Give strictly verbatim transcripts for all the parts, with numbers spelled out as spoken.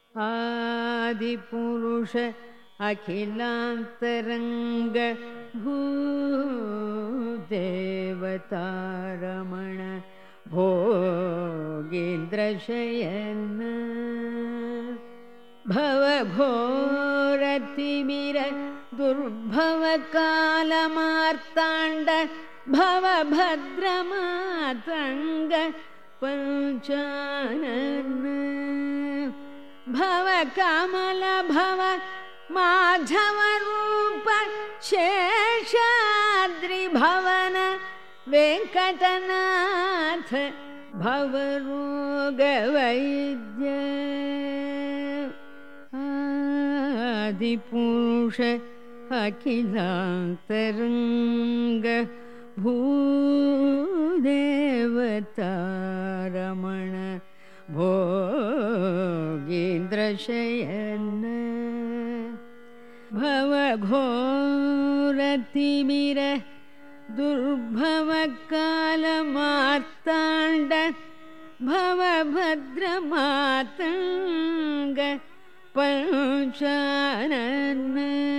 आदिपुरुष अखिलान्तरंग भूदेवतारमण भोगीन्द्रशयन भवघोरतिमिर दुर्भवकालमार्ताण्ड भवभद्रमातङ्ग पंचानन भव कमल भव माधव रूप शेषाद्रि भवन वेंकटनाथ भव रोग वैद्य आदिपुरुष अखिलान्तरंग भूदेवतारमण भोगीन्द्रशयन भवघोरतिमिर दुर्भवकालमार्ताण्ड भवभद्रमातङ्ग पंचानन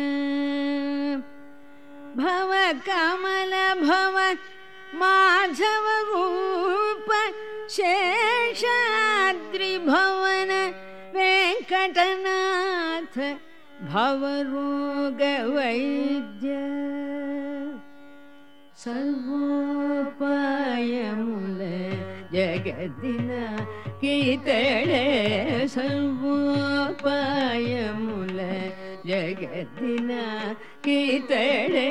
भव कमल भव माधव रूप शेषाद्रि भवन वेंकटनाथ भव रोग वैद्य सर्वोपायमूल जगदिन कीतळे सर्वोपायमूल जगदिन कीतळे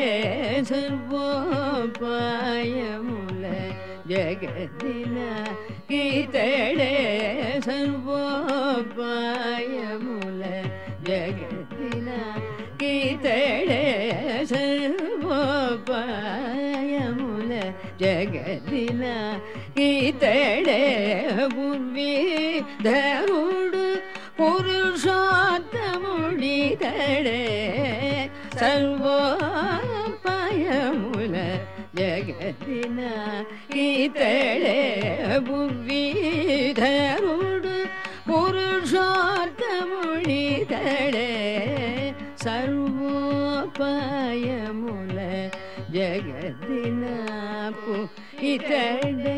सर्वोपायमूल जगदिन कीतळे सर्वोपायमूल जगदिन कीतळे सर्वोपायमूल जगदिन कीतळे पूर्वी धरुडु पुरुषोत्तमुडितळे सर्वोपायमूल जगदिन कीतळे पूर्वी धरुडु पुरुषोत्तमुडितळे सर्वोपायमूल जगदिन पुइतळे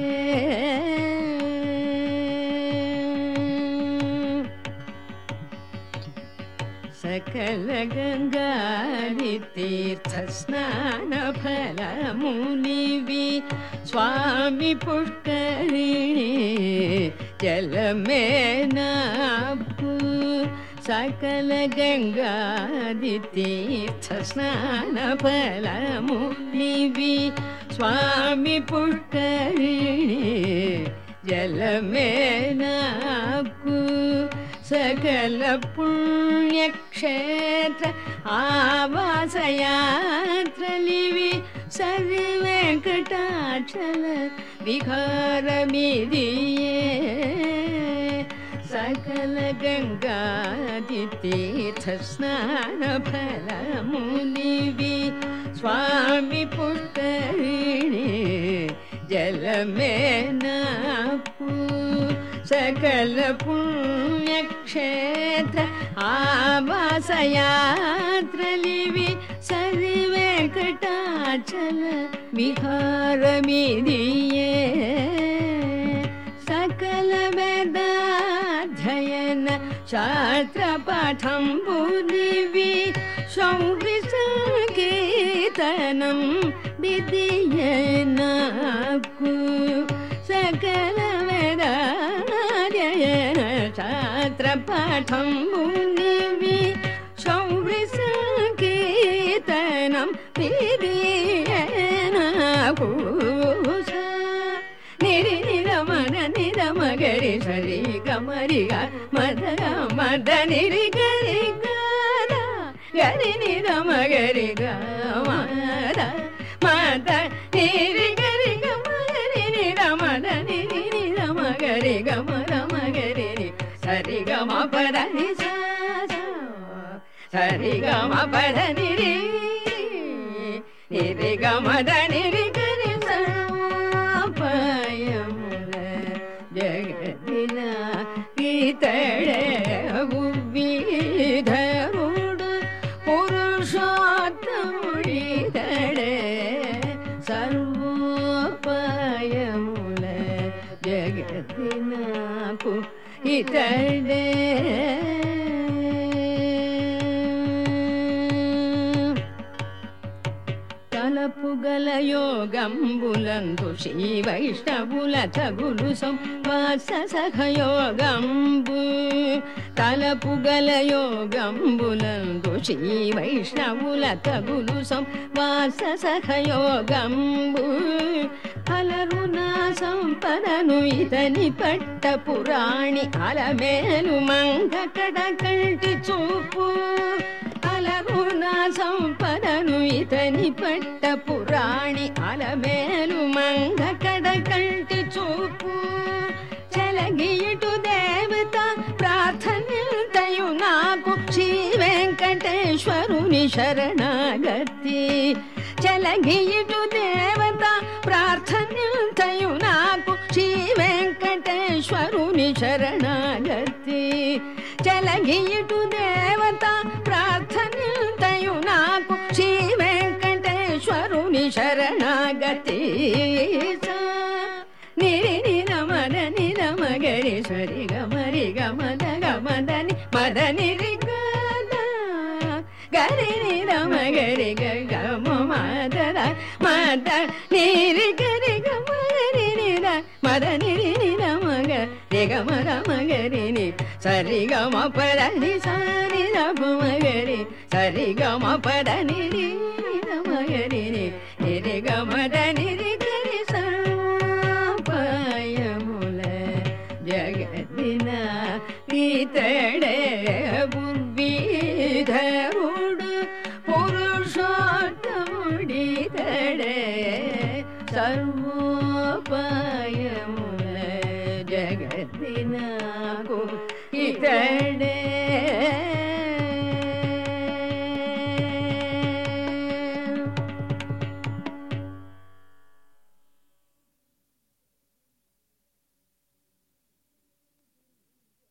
सकल गंगादि तीर्थ स्नान फल मुनिवि स्वामी पुष्करिणी जल में नापु सकल गंगादि तीर्थ स्नान फल मुनिवि स्वामी पुष्करिणी जल में नापु सकल पुण्य क्षेत्र आवास यात्रलिवि सरि वेंकटाचल विहार मिदिये सकल गंगादि तीर्थ स्नान फल मुनिवि स्वामी पुष्करिणी जल में नापु सकल पुण्य क्षेत्र आवास यात्रलिवि सरि वेंकटाचल विहार मिदिये सकल वेदाध्ययन शास्त्र पाठं बुद्धिवि शौरि संकीर्तनं विधिये नाकु सकल वेदाध्ययन शास्त्र पाठं बुद्धिवि शौरि संकीर्तनं विधिये नाकु निरि निरमन निरमगरि सरि गमरि ग मद मद निरि गरि गद गरि निरमगरि ग मद मद निरि गरि ग मरि निरमद निरि निरमगरि ग मरमगरि सरि ग म पद नि सा सरि ग म पद निरि निरि ग मद निरि गरि सा पायमूल जगदिन कीतळे ఇతడే తలపుగల యోగంబులందు శ్రీ వైష్ణవుల తగులు సంవాస సహయోగంబు తలపుగల యోగంబులందు శ్రీ వైష్ణవుల తగులు సంవాస సహయోగంబు అలరునా సంపదను ఇతని పట్ట పురాణి అలమేలు మంగ కడ కంటి చూపు అలరునా సంపదను ఇతని పట్ట పురాణి అలమేలు మంగ కడ కంటి చూపు చెలగియటు దేవత ప్రార్థనయు నాకు శ్రీ వెంకటేశ్వరుని శరణాగతి చెలగియటు దేవత ప్రార్థనయు నాకు శ్రీ వెంకటేశ్వరుని శరణాగతి చెలగియటు దేవత ప్రార్థనయు నాకు శ్రీ వెంకటేశ్వరుని శరణాగతి నిరి నిరమద నిరమగరి సరి గమరి గమద గమదని మద నిరి గరి నిరమగరి గమ మద మద నిరి గరి గమరి నిర మద నిరి నిరమగ రి గమ రమగరి ని సరి గమ పద ని సరి రమగరి సరి గమ పద నిరి రమగరి ని నిరి గమద నిరి గరి సర్వపాయముల జగదిన ఇతడే బుర్వీధరుడు పురుషోత్తముడితడే సర్వోపాయముల జగదినకు ఇతడే